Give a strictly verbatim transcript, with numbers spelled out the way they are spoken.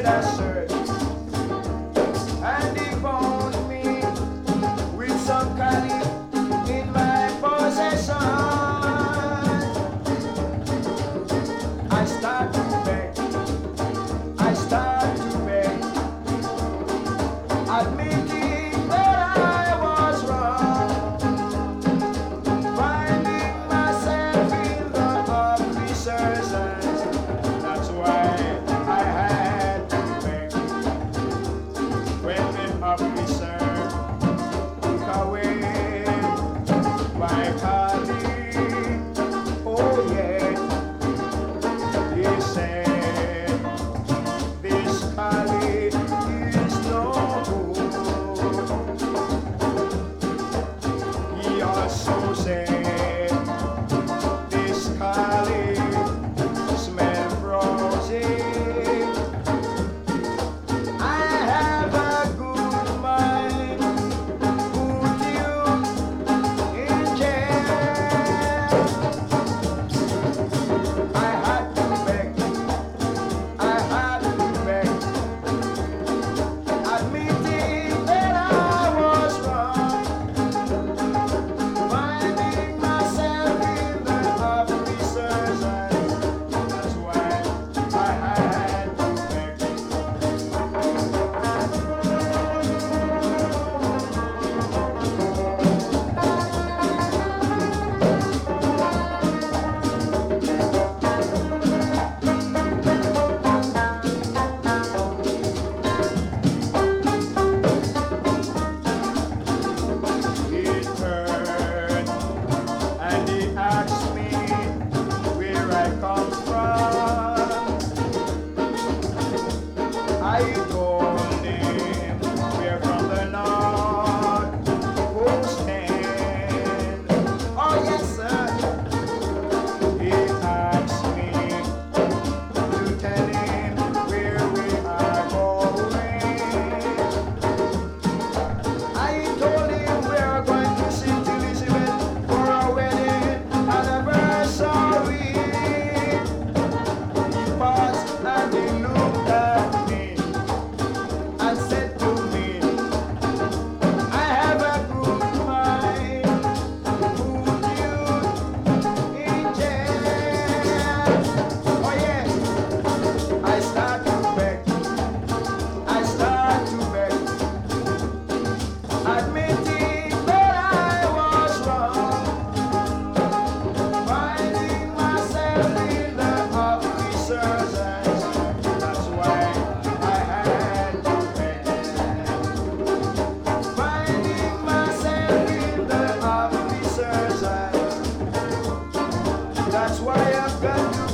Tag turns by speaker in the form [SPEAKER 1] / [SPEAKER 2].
[SPEAKER 1] did a search, and he found me with some cali in my possession. I start to beg, I start to beg, admitting that I was wrong, finding myself in the officer's hands. That's why I had to beg when the officer took away my colleague. Oh yeah, he said this colleague is no good. He also said this colleague smell rosy. I have a good mind, put you in jail. I had to beg, I had to beg, admitting that I was wrong, finding myself in the officer's eyes. That's why I had to beg. He turned and he asked me where I come from. I told him we're from the North Coast End. Oh yes sir. He asked me to tell him where we are going. I told him we are going to Saint Elizabeth for our wedding anniversary. He paused and he looked at me and said to me, I have a good mind, put you in jail. Oh yes, I start to beg, I start to beg, admitting that I was wrong, finding myself in the officer's eyes. That's why I had to beg, finding myself in the officer's eyes. That's why I've got to